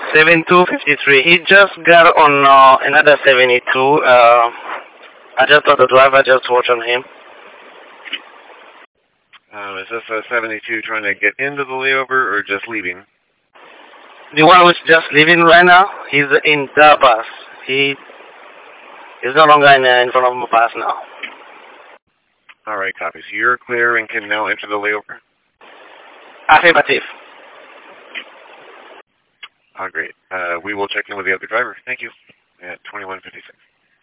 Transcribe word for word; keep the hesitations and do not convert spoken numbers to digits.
seven two five three. He just got on uh, another seventy-two. Uh, I just thought the driver just watch on him. Um, is this a seventy-two trying to get into the layover or just leaving? The one who's just leaving right now, he's in the bus. He is no longer in, uh, in front of my bus now. All right, copy. So you're clear and can now enter the layover? Affirmative. Oh, great. Uh, we will check in with the other driver. Thank you. At twenty-one fifty-six.